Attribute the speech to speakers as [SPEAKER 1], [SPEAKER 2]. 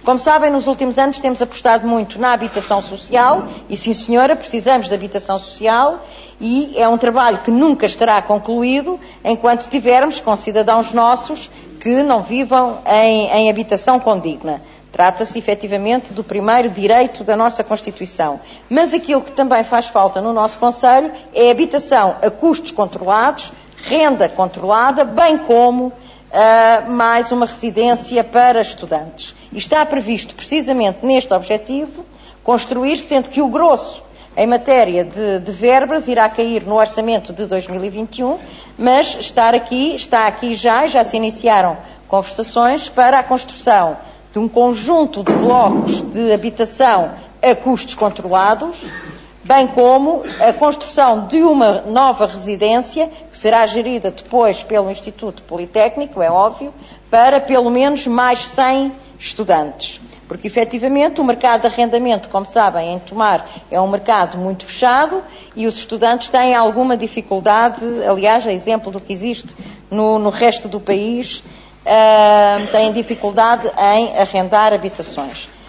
[SPEAKER 1] Como sabem, nos últimos anos temos apostado muito na habitação social, e sim senhora, precisamos de habitação social, e é um trabalho que nunca estará concluído enquanto tivermos com cidadãos nossos que não vivam em habitação condigna. Trata-se efetivamente do primeiro direito da nossa Constituição. Mas aquilo que também faz falta no nosso Conselho é habitação a custos controlados, renda controlada, bem como mais uma residência para estudantes. E está previsto precisamente neste objetivo construir, sendo que o grosso em matéria de verbas irá cair no orçamento de 2021, mas está aqui já se iniciaram conversações para a construção de um conjunto de blocos de habitação a custos controlados, bem como a construção de uma nova residência, que será gerida depois pelo Instituto Politécnico, é óbvio, para pelo menos mais 100 estudantes. Porque, efetivamente, o mercado de arrendamento, como sabem, em Tomar é um mercado muito fechado e os estudantes têm alguma dificuldade, aliás, a exemplo do que existe no resto do país, têm dificuldade em arrendar habitações.